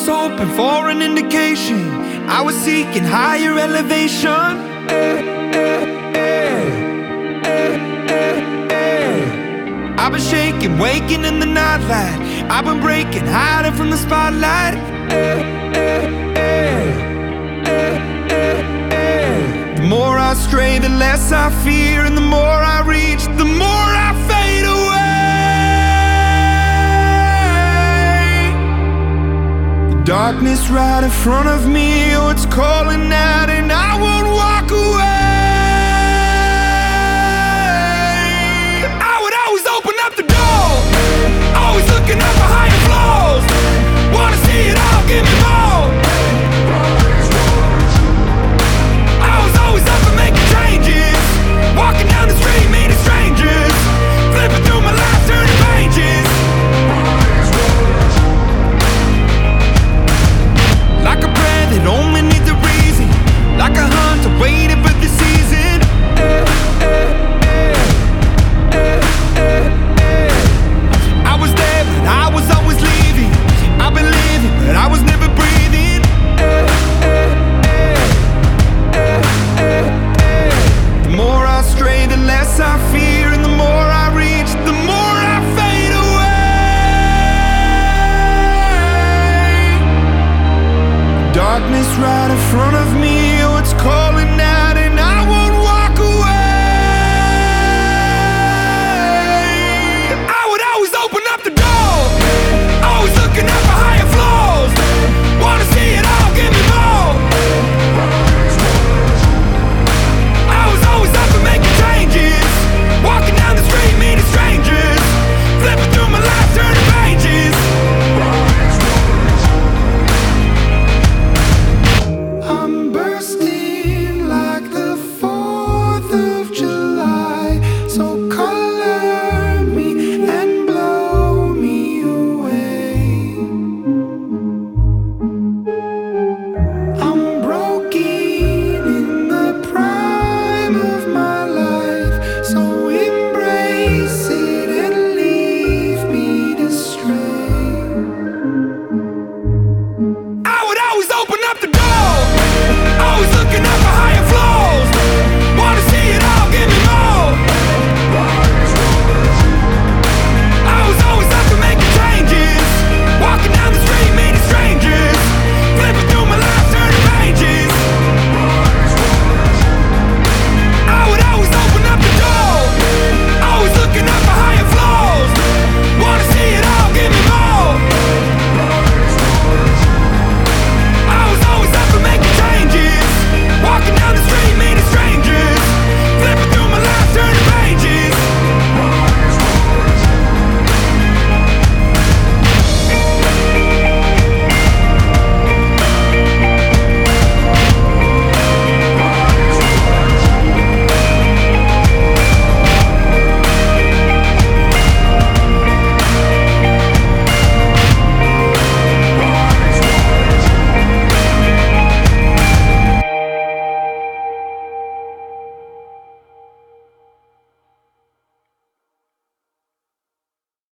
hoping for an indication. I was seeking higher elevation. I've been shaking, waking in the nightlight. I've been breaking, hiding from the spotlight. The more I stray, the less I fear, and the more I reach, the more I fade away. The darkness right in front of me, oh, it's calling out, and I won't